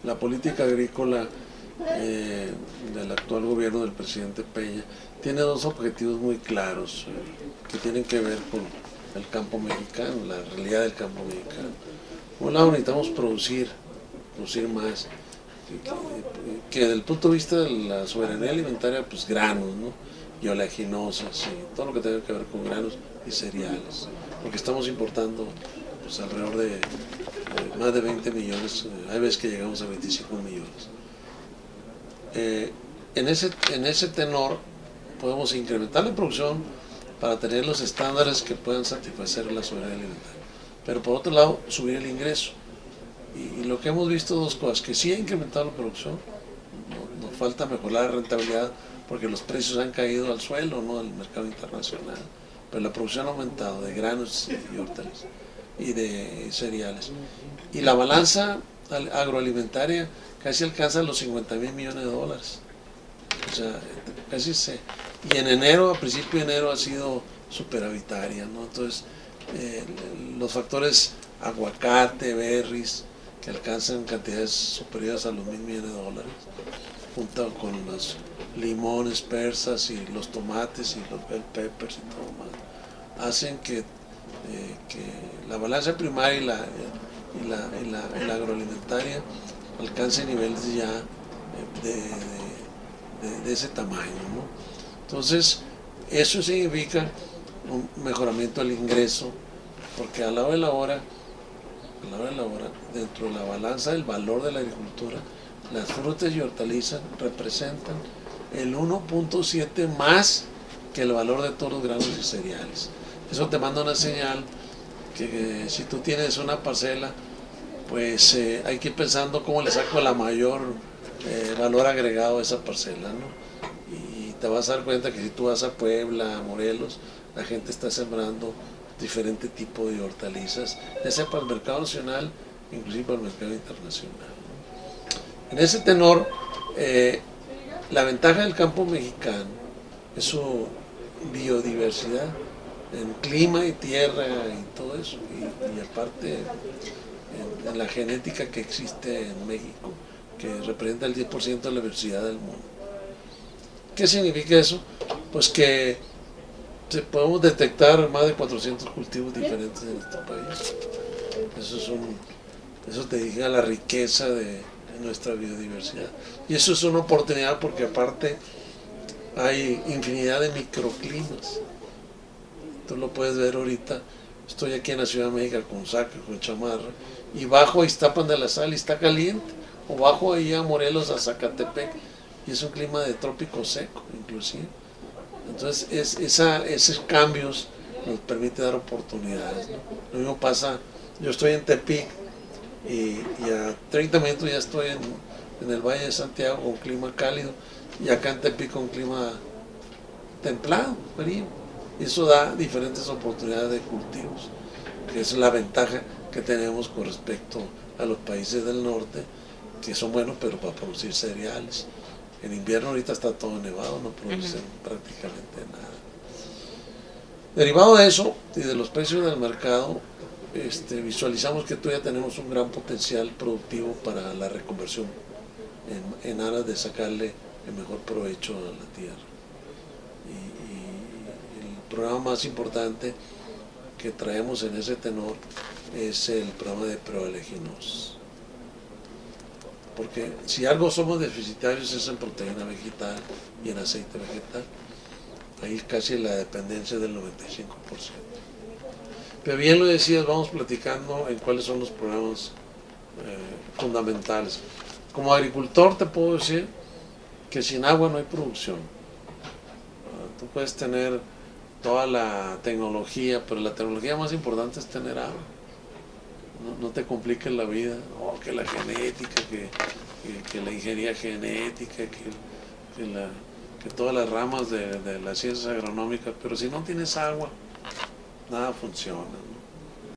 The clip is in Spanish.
la política agrícola del actual gobierno del presidente Peña tiene dos objetivos muy claros que tienen que ver con el campo mexicano, la realidad del campo mexicano. Por un lado necesitamos producir más, que desde el punto de vista de la soberanía alimentaria, pues granos, ¿no? Y oleaginosas y todo lo que tenga que ver con granos y cereales, porque estamos importando pues alrededor de más de 20 millones, hay veces que llegamos a 25 millones. En ese tenor podemos incrementar la producción para tener los estándares que puedan satisfacer la soberanía alimentaria, pero por otro lado subir el ingreso. Y lo que hemos visto, dos cosas: que sí ha incrementado la producción, nos falta mejorar la rentabilidad porque los precios han caído al suelo, ¿no?, del mercado internacional, pero la producción ha aumentado de granos y hortalizas y de cereales. Y la balanza agroalimentaria casi alcanza los 50,000 millones de dólares. O sea, casi se... Y en enero, a principio de enero, ha sido superavitaria, ¿no? Entonces, los factores aguacate, berries, que alcanzan cantidades superiores a los 1,000 millones de dólares, junto con los limones persas y los tomates y los bell peppers y todo más, hacen que la balanza primaria y la agroalimentaria alcance niveles ya de ese tamaño, ¿no? Entonces, eso significa un mejoramiento del ingreso, porque a la hora de la hora, dentro de la balanza del valor de la agricultura, las frutas y hortalizas representan el 1.7 más que el valor de todos los granos y cereales. Eso te manda una señal que si tú tienes una parcela, pues hay que ir pensando cómo le saco la mayor valor agregado a esa parcela, ¿no? Y te vas a dar cuenta que si tú vas a Puebla, a Morelos, la gente está sembrando diferente tipo de hortalizas, ya sea para el mercado nacional, inclusive para el mercado internacional, ¿no? En ese tenor, la ventaja del campo mexicano es su biodiversidad en clima y tierra y todo eso, y aparte en la genética que existe en México, que representa el 10% de la diversidad del mundo. ¿Qué significa eso? Pues que podemos detectar más de 400 cultivos diferentes en nuestro país. Eso te diga la riqueza de nuestra biodiversidad. Y eso es una oportunidad porque aparte hay infinidad de microclimas. Tú lo puedes ver ahorita. Estoy aquí en la Ciudad de México con saco, con chamarra, y bajo a Iztapan de la Sal y está caliente, o bajo ahí a Morelos, a Zacatepec, y es un clima de trópico seco, inclusive. Entonces, esos cambios nos permiten dar oportunidades, ¿no? Lo mismo pasa, yo estoy en Tepic, y a 30 minutos ya estoy en el Valle de Santiago con clima cálido, y acá en Tepic con clima templado, frío. Y eso da diferentes oportunidades de cultivos, que es la ventaja que tenemos con respecto a los países del norte, que son buenos pero para producir cereales. En invierno ahorita está todo nevado, no producen prácticamente nada. Derivado de eso y de los precios del mercado, visualizamos que todavía tenemos un gran potencial productivo para la reconversión en aras de sacarle el mejor provecho a la tierra. El programa más importante que traemos en ese tenor es el programa de prooleaginosas. Porque si algo somos deficitarios es en proteína vegetal y en aceite vegetal. Ahí casi la dependencia del 95%. Pero bien lo decías, vamos platicando en cuáles son los programas fundamentales. Como agricultor te puedo decir que sin agua no hay producción. Tú puedes tener toda la tecnología, pero la tecnología más importante es tener agua. No te compliques la vida, que la genética, que la ingeniería genética, que todas las ramas de las ciencias agronómicas, pero si no tienes agua, nada funciona, ¿no?